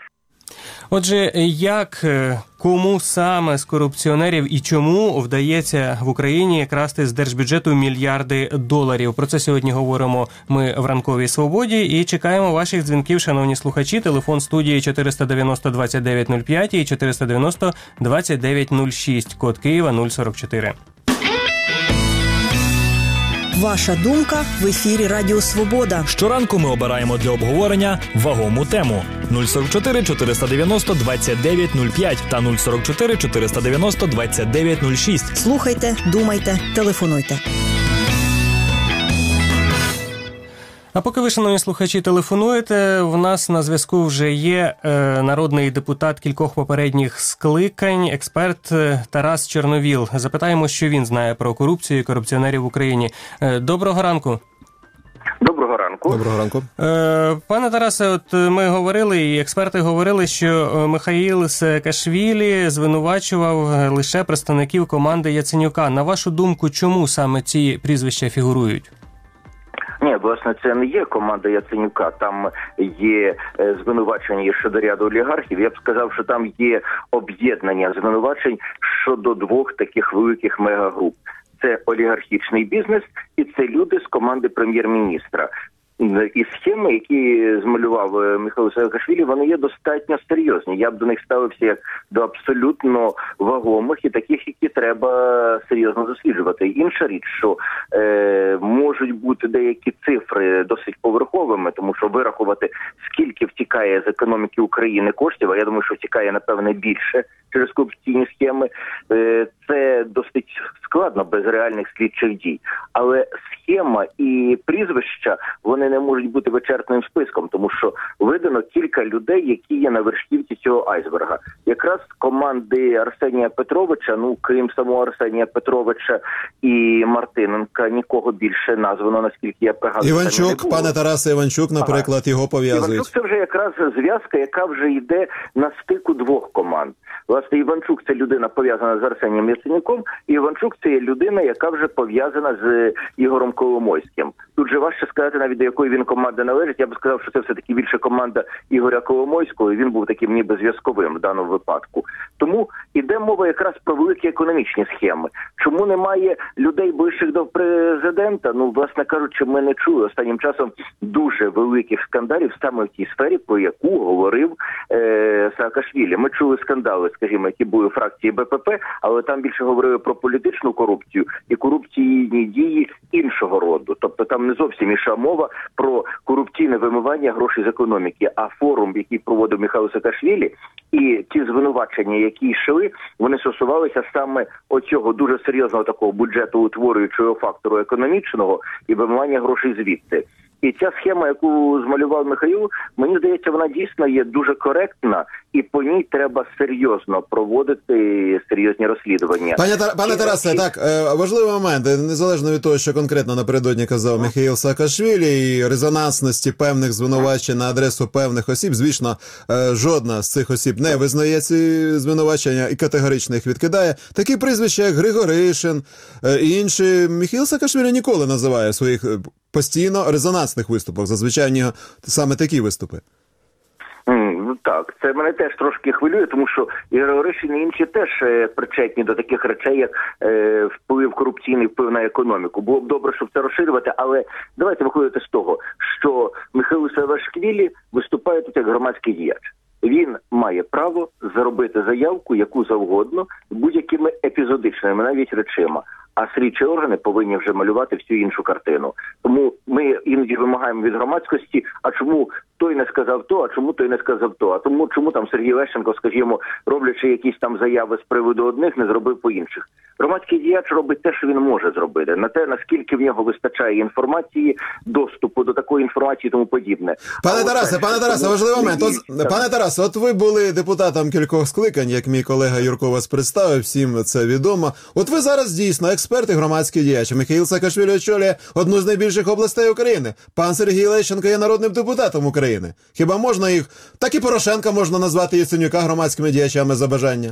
Отже, як, кому саме з корупціонерів і чому вдається в Україні красти з держбюджету мільярди доларів? Про це сьогодні говоримо ми в «Ранковій свободі» і чекаємо ваших дзвінків, шановні слухачі. Телефон студії 490 2905 і 490 2906, код Києва 044. Ваша думка в ефірі Радіо Свобода. Щоранку ми обираємо для обговорення вагому тему. 044 490 2905 та 044 490 2906. Слухайте, думайте, телефонуйте. А поки ви, шановні слухачі, телефонуєте, в нас на зв'язку вже є народний депутат кількох попередніх скликань, експерт Тарас Чорновіл. Запитаємо, що він знає про корупцію і корупціонерів в Україні. Доброго ранку. Доброго ранку. Доброго ранку. Пане Тарасе, от ми говорили, і експерти говорили, що Михаїл Саакашвілі звинувачував лише представників команди Яценюка. На вашу думку, чому саме ці прізвища фігурують? Ні, власне, це не є команда Яценюка. Там є звинувачення щодо ряду олігархів. Я б сказав, що там є об'єднання звинувачень щодо двох таких великих мегагруп. Це олігархічний бізнес і це люди з команди прем'єр-міністра. І схеми, які змалював Михайло Саакашвілі, вони є достатньо серйозні. Я б до них ставився як до абсолютно вагомих і таких, які треба серйозно досліджувати. Інша річ, що можуть бути деякі цифри досить поверховими, тому що вирахувати, скільки втікає з економіки України коштів, а я думаю, що втікає, напевне, більше через корупційні схеми, це досить складно без реальних слідчих дій. Але схема і прізвища, вони не можуть бути вичерпним списком, тому що видано кілька людей, які є на вершківці цього айсберга. Якраз команди Арсенія Петровича, крім самого Арсенія Петровича і Мартиненка, нікого більше названо, наскільки я пригадую. Іванчук, пане Тарасе, Іванчук, наприклад, його пов'язують. Іванчук – це вже якраз зв'язка, яка вже йде на стику двох команд. Власне, Іванчук – це людина пов'язана з Арсенієм Яценюком, і Іванчук – це є людина, яка вже пов'язана з Ігорем Коломойським. Тут же важче сказати навіть, до якої він команди належить. Я б сказав, що це все-таки більше команда Ігоря Коломойського, і він був таким ніби зв'язковим в даному випадку. Тому йде мова якраз про великі економічні схеми. Чому немає людей ближчих до президента? Власне кажучи, ми не чули останнім часом дуже великих скандалів саме в тій сфері, про яку говорив Саакашвілі. Ми чули скандали, скажімо, які були у фракції БПП, але там більше говорили про політичну корупцію і корупційні дії іншого роду. Тобто там не зовсім йшла мова про корупційне вимивання грошей з економіки, а форум, який проводив Михайло Саакашвілі, і ті звинувачення, які йшли, вони стосувалися саме оцього дуже серйозного такого бюджетоутворюючого фактору економічного і вимивання грошей звідти. І ця схема, яку змалював Михайло, мені здається, вона дійсно є дуже коректна, і по ній треба серйозно проводити серйозні розслідування. Пане Тарасе, так, важливий момент, незалежно від того, що конкретно напередодні казав Михаїл Саакашвілі, і резонансності певних звинувачень на адресу певних осіб, звісно, жодна з цих осіб не визнає ці звинувачення і категорично їх відкидає. Такі прізвища, як Григоришин і інші, Михаїл Саакашвілі ніколи називає своїх постійно резонансних виступах. Зазвичай в нього саме такі виступи. Так, це мене теж трошки хвилює, тому що і Григоришин і інші теж причетні до таких речей, як корупційний вплив на економіку. Було б добре, щоб це розширювати, але давайте виходити з того, що Михайло Саакашвілі виступає тут як громадський діяч. Він має право зробити заявку, яку завгодно, будь-якими епізодичними навіть речима. А слідчі органи повинні вже малювати всю іншу картину. Тому ми іноді вимагаємо від громадськості, а чому той не сказав то, а чому той не сказав то, а тому чому там Сергій Лещенко, скажімо, роблячи якісь там заяви з приводу одних, не зробив по інших. Громадський діяч робить те, що він може зробити, на те, наскільки в нього вистачає інформації, доступу до такої інформації і тому подібне. Пане Тарасе, важливий момент. Пане Тарасе, от ви були депутатом кількох скликань, як мій колега Юрко вас представив, всім це відомо. От ви зараз дійсно експерт і громадський діяч. Михаїл Саакашвілі очолює одну з найбільших областей України. Пан Сергій Лещенко є народним депутатом України. Хіба можна їх, так і Порошенка можна назвати Яценюка громадськими діячами за бажання?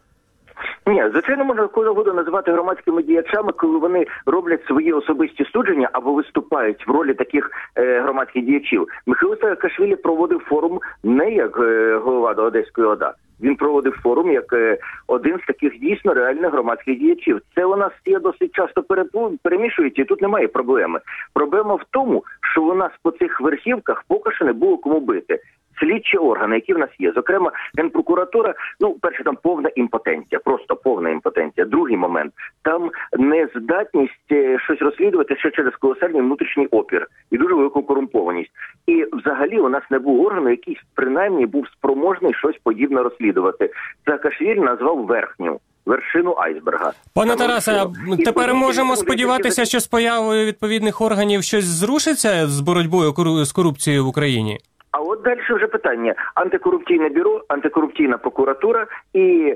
Ні, звичайно, можна кого називати громадськими діячами, коли вони роблять свої особисті судження або виступають в ролі таких громадських діячів. Михайло Саакашвілі проводив форум не як голова Одеської ОДА. Він проводив форум як один з таких дійсно реальних громадських діячів. Це у нас є досить часто перемішується, і тут немає проблеми. Проблема в тому, що у нас по цих верхівках поки що не було кому бити. Слідчі органи, які в нас є, зокрема Генпрокуратура, перше, там повна імпотенція, просто повна імпотенція. Другий момент, там нездатність щось розслідувати ще через колосальний внутрішній опір і дуже велику корумпованість. І взагалі у нас не був органу, який принаймні був спроможний щось подібне розслідувати. Саакашвілі назвав вершину айсберга. Пане Тарасе, тепер можемо сподіватися, що з появою відповідних органів щось зрушиться з боротьбою з корупцією в Україні? А от далі вже питання. Антикорупційне бюро, антикорупційна прокуратура і,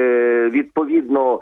відповідно,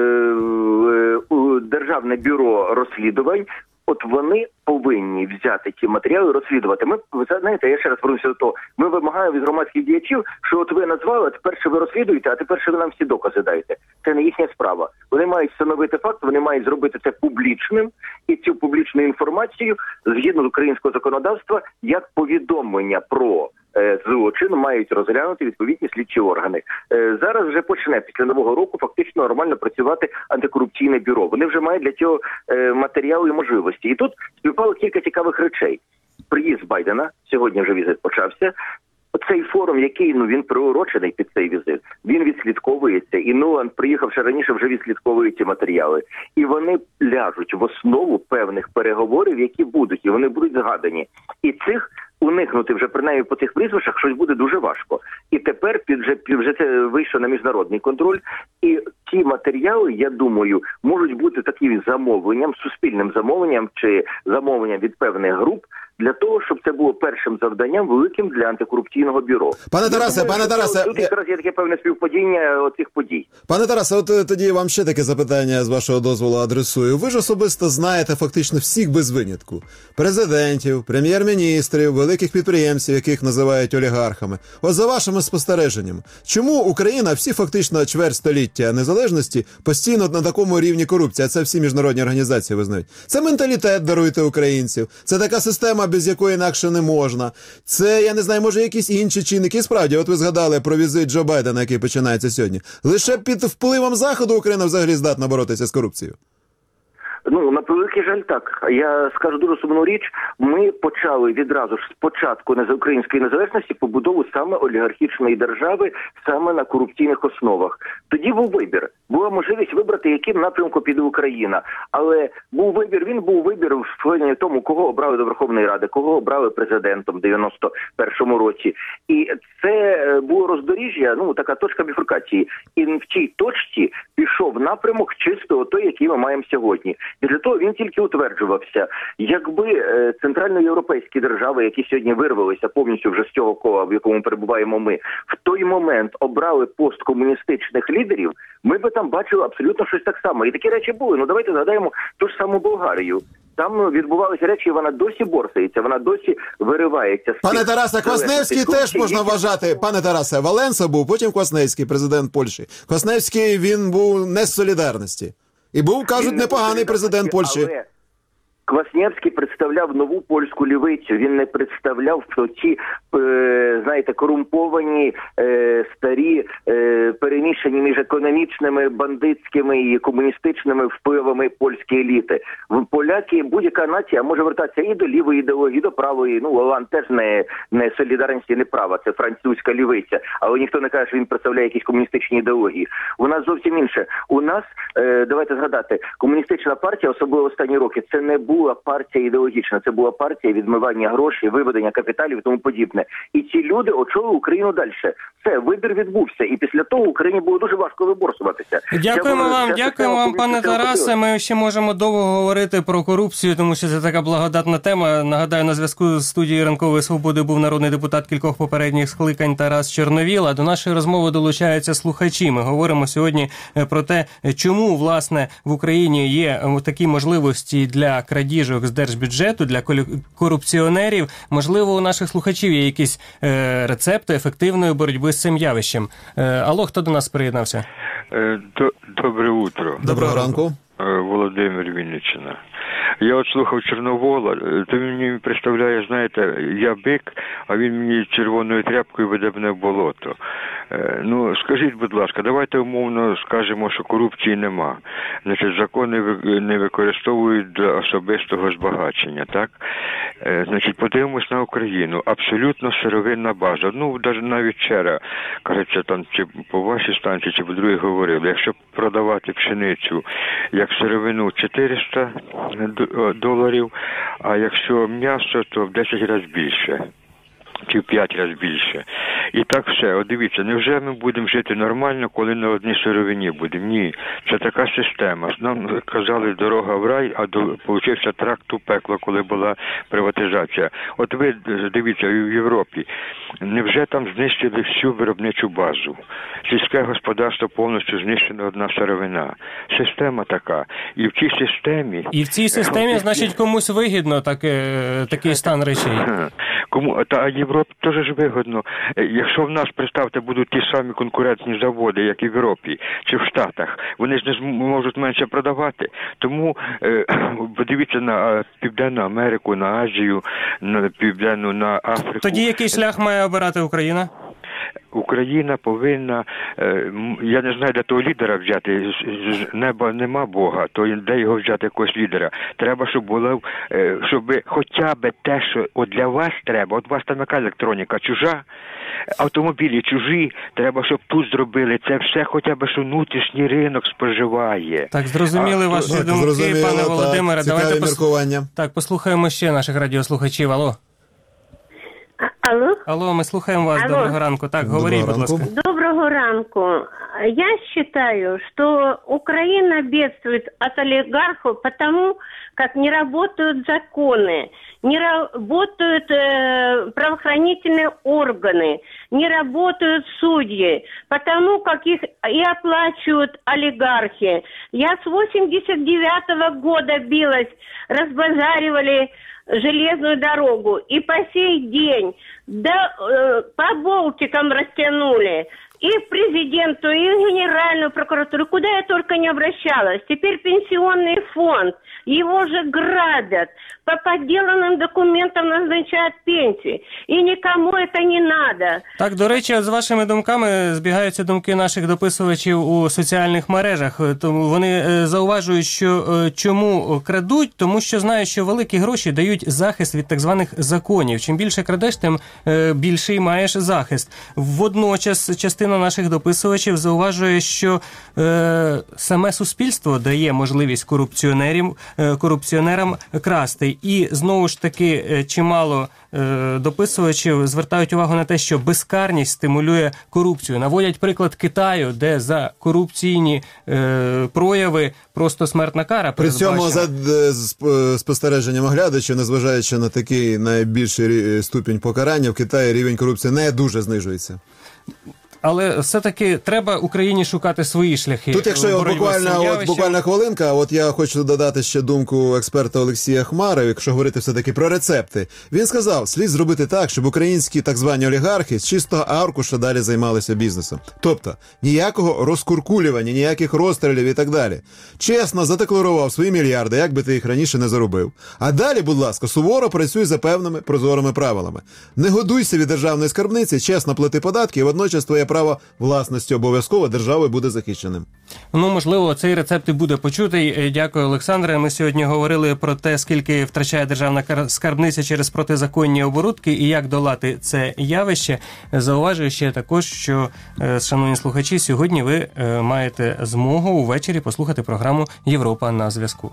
Державне бюро розслідувань, от вони повинні взяти ті матеріали і розслідувати. Ви знаєте, я ще раз повернуся до того, ми вимагаємо від громадських діячів, що от ви назвали, а тепер що ви розслідуєте, а тепер що ви нам всі докази даєте. Це не їхня справа. Вони мають встановити факт, вони мають зробити це публічним, і цю публічну інформацію, згідно з українського законодавства, як повідомлення про злочин мають розглянути відповідні слідчі органи. Зараз вже почне після Нового року фактично нормально працювати антикорупційне бюро. Вони вже мають для цього матеріали і можливості. І тут співпало кілька цікавих речей. Приїзд Байдена, сьогодні вже візит почався. Цей форум, який, він приурочений під цей візит, він відслідковується, і Нуланд, приїхавши раніше, вже відслідковує ці матеріали. І вони ляжуть в основу певних переговорів, які будуть, і вони будуть згадані. І цих уникнути вже принаймні по цих прізвищах щось буде дуже важко. І тепер вже це вийшло на міжнародний контроль. І ті матеріали, я думаю, можуть бути таким замовленням, суспільним замовленням чи замовленням від певних груп, для того, щоб це було першим завданням великим для антикорупційного бюро. Пане Тарасе, тут якраз є таке певне співпадіння оцих подій. Пане Тарасе, от тоді вам ще таке запитання з вашого дозволу адресую. Ви ж особисто знаєте фактично всіх без винятку. Президентів, прем'єр-міністрів, великих підприємців, яких називають олігархами. От за вашими спостереженнями, чому Україна всі фактично чверть століття незалежності постійно на такому рівні корупції, а це всі міжнародні організації визнають? Це менталітет, даруйте, українців. Це така система, без якої інакше не можна. Це, я не знаю, може якісь інші чинники. Справді, от ви згадали про візит Джо Байдена, який починається сьогодні. Лише під впливом Заходу Україна взагалі здатна боротися з корупцією? Ну, на превеликий жаль, так. Я скажу дуже сумну річ. Ми почали відразу ж з початку української незалежності побудову саме олігархічної держави, саме на корупційних основах. Тоді був вибір. Була можливість вибрати, яким напрямком піде Україна. Але він був вибір в тому, кого обрали до Верховної Ради, кого обрали президентом в 91-му році. І це було роздоріжжя, така точка біфуркації. І в тій точці пішов напрямок чисто той, який ми маємо сьогодні. І для того він тільки утверджувався. Якби центральноєвропейські держави, які сьогодні вирвалися повністю вже з цього кола, в якому перебуваємо ми, в той момент обрали посткомуністичних лідерів, ми би там бачили абсолютно щось так само. І такі речі були. Давайте згадаємо ту ж саму Болгарію. Там відбувалися речі, і вона досі борсається, вона досі виривається. Пане Тарасе, Квасневський теж можна вважати. Пане Тарасе, Валенса був, потім Квасневський, президент Польщі. Квасневський, він був не з солідарності. І був, кажуть, непоганий президент Польщі. Але Квасневський представляв нову польську лівицю. Він не представляв ті, корумповані, старі, перемішані між економічними, бандитськими і комуністичними впливами польської еліти. Поляки, будь-яка нація може вертатися і до лівої ідеології, і до правої. Оланд теж не солідарність і не права, це французька лівиця. Але ніхто не каже, що він представляє якісь комуністичні ідеології. У нас зовсім інше. У нас, давайте згадати, комуністична партія, особливо останні роки, це не була партія ідеологічна, це була партія відмивання грошей, виведення капіталів і тому подібне. І ці люди очолили Україну далі. Все, вибір відбувся. І після того Україні було дуже важко виборсуватися. Дякуємо вам, пане Тарасе. Ми ще можемо довго говорити про корупцію, тому що це така благодатна тема. Нагадаю, на зв'язку з студією Ранкової Свободи був народний депутат кількох попередніх скликань Тарас Чорновіл. А до нашої розмови долучаються слухачі. Ми говоримо сьогодні про те, чому, власне, в Україні є такі можливості для крадіжок з держбюджету, для корупціонерів. Можливо, у наших слухачів є якісь рецепти ефективної боротьби з цим явищем. Алло, хто до нас приєднався? Добре утро. Доброго ранку. Володимир, Вінниччина. Я от слухав Чорновола, то він мені представляє, знаєте, я бик, а він мені червоною тряпкою веде мене в болото. Скажіть, будь ласка, давайте умовно скажемо, що корупції нема. Значить, закони не використовують для особистого збагачення, так? Значить, подивимось на Україну. Абсолютно сировинна база. Навіть вчора, кажеться, там, чи по вашій станції, чи по другій говорили, якщо продавати пшеницю як сировину $400, а якщо м'ясо, то в 10 разів більше. Чи в 5 разів більше. І так все. От дивіться, невже ми будемо жити нормально, коли на одній сировині будемо? Ні. Це така система. Нам казали дорога в рай, а получився тракт у пекло, коли була приватизація. От ви дивіться, в Європі, невже там знищили всю виробничу базу? Сільське господарство повністю знищена одна сировина. Система така. І в цій системі... значить, комусь вигідно такий стан речей. А Європі теж ж вигодно. Якщо в нас, представте, будуть ті самі конкурентні заводи, як і в Європі, чи в Штатах, вони ж не можуть менше продавати. Тому подивіться на Південну Америку, на Азію, на Південну, на Африку. Тоді який шлях має обирати Україна? Україна повинна, я не знаю, де того лідера взяти, з неба нема Бога, то де його взяти, якогось лідера. Треба, щоб було, щоб хоча б те, що от для вас треба, от у вас там яка електроніка чужа, автомобілі чужі, треба, щоб тут зробили. Це все хоча б, що внутрішній ринок споживає. Так, зрозуміли ваші думки, пане Володимире. Давайте послухаємо послухаємо ще наших радіослухачів. Алло. Алло, ми слухаємо вас. Алло. Доброго ранку. Так, говоріть, будь ласка. Доброго ранку. Я считаю, что Украина бедствует от олигархов, потому как не работают законы, не работают правоохранительные органы, не работают судьи, потому как их и оплачивают олигархи. Я с 89-го года билась, разбазаривали железную дорогу, и по сей день по болтикам растянули. И к президенту, и в Генеральную прокуратуру, куда я только не обращалась. Теперь пенсионный фонд, его же грабят, по подделанным документам назначают пенсии. И никому это не надо. Так, до речі, з вашими думками збігаються думки наших дописувачів у соціальних мережах. Тому вони зауважують, що чому крадуть, тому що знають, що великі гроші дають захист від так званих законів. Чим більше крадеш, тим більший маєш захист. Водночас частина наших дописувачів зауважує, що саме суспільство дає можливість корупціонерам красти. І знову ж таки чимало дописувачів звертають увагу на те, що безкарність стимулює корупцію. Наводять приклад Китаю, де за корупційні прояви просто смертна кара передбачена. При цьому за спостереженням глядачів, незважаючи на такий найбільший ступінь покарання, в Китаї рівень корупції не дуже знижується. Але все-таки треба Україні шукати свої шляхи. Тут, якщо буквально хвилинка, от я хочу додати ще думку експерта Олексія Хмари, якщо говорити все-таки про рецепти. Він сказав, слід зробити так, щоб українські так звані олігархи з чистого аркуша далі займалися бізнесом. Тобто, ніякого розкуркулювання, ніяких розстрілів і так далі. Чесно задекларував свої мільярди, як би ти їх раніше не заробив. А далі, будь ласка, суворо працюй за певними прозорими правилами. Не годуйся від державної скарбниці, чесно плати податки, і водночас твоє право власності обов'язково державою буде захищеним. Ну, можливо, цей рецепт і буде почутий. Дякую, Олександре. Ми сьогодні говорили про те, скільки втрачає державна скарбниця через протизаконні оборудки і як долати це явище. Зауважую ще також, що, шановні слухачі, сьогодні ви маєте змогу увечері послухати програму «Європа на зв'язку».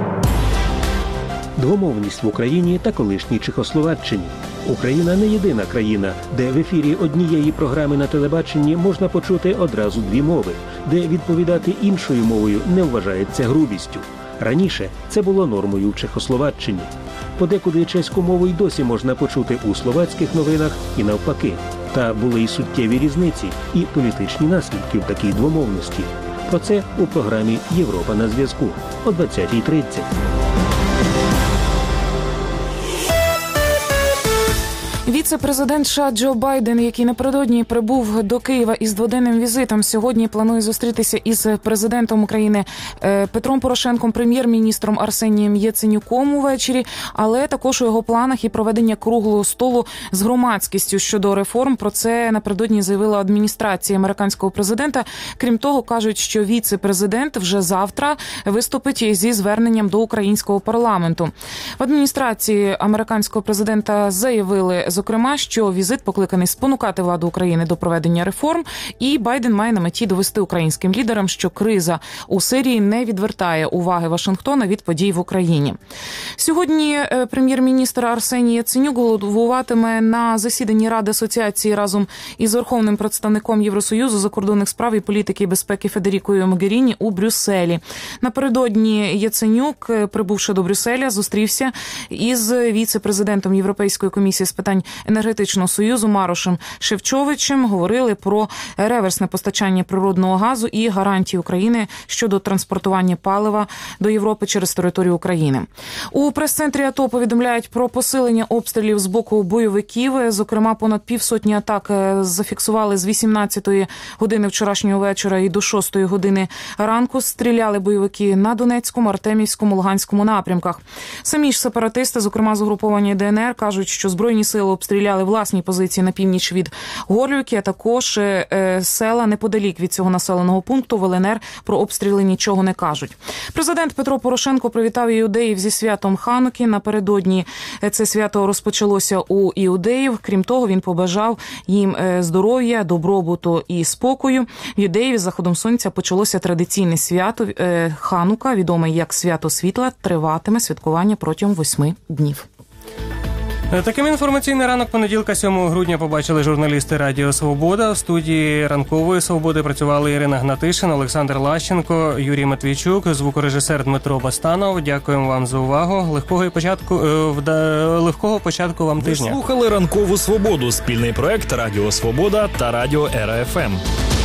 Двомовність в Україні та колишній Чехословаччині. Україна не єдина країна, де в ефірі однієї програми на телебаченні можна почути одразу дві мови, де відповідати іншою мовою не вважається грубістю. Раніше це було нормою в Чехословаччині. Подекуди чеську мову й досі можна почути у словацьких новинах і навпаки. Та були й суттєві різниці і політичні наслідки в такій двомовності. Про це у програмі «Європа на зв'язку» о 20:30. Віце-президент США Джо Байден, який напередодні прибув до Києва із дводенним візитом, сьогодні планує зустрітися із президентом України Петром Порошенком, прем'єр-міністром Арсенієм Яценюком увечері, але також у його планах і проведення круглого столу з громадськістю щодо реформ. Про це напередодні заявила адміністрація американського президента. Крім того, кажуть, що віце-президент вже завтра виступить зі зверненням до українського парламенту. В адміністрації американського президента заявили, зокрема, що візит покликаний спонукати владу України до проведення реформ, і Байден має на меті довести українським лідерам, що криза у Сирії не відвертає уваги Вашингтона від подій в Україні. Сьогодні прем'єр-міністр Арсеній Яценюк головуватиме на засіданні Ради асоціації разом із верховним представником Євросоюзу закордонних справ і політики і безпеки Федерікою Могеріні у Брюсселі. Напередодні Яценюк, прибувши до Брюсселя, зустрівся із віце-президентом Європейської комісії з питань енергетичного союзу Марошем Шефчовичем. Говорили про реверсне постачання природного газу і гарантії України щодо транспортування палива до Європи через територію України. У прес-центрі АТО повідомляють про посилення обстрілів з боку бойовиків. Зокрема, понад півсотні атак зафіксували з 18-ї години вчорашнього вечора і до 6-ї години ранку. Стріляли бойовики на Донецькому, Артемівському, Луганському напрямках. Самі ж сепаратисти, зокрема з угруповання ДНР, кажуть, що Збройні сили обстріляли власні позиції на північ від Горлівки, а також села неподалік від цього населеного пункту. В ЛНР про обстріли нічого не кажуть. Президент Петро Порошенко привітав іудеїв зі святом Хануки. Напередодні це свято розпочалося у іудеїв. Крім того, він побажав їм здоров'я, добробуту і спокою. В юдеїв з заходом сонця почалося традиційне свято Ханука, відоме як свято світла, триватиме святкування протягом 8 днів. Таким інформаційний ранок понеділка 7 грудня побачили журналісти Радіо Свобода. В студії Ранкової Свободи працювали Ірина Гнатишин, Олександр Лащенко, Юрій Матвійчук, звукорежисер Дмитро Бастанов. Дякуємо вам за увагу. Легкого початку вам тижня. Ви слухали Ранкову Свободу, спільний проект Радіо Свобода та Радіо РФМ.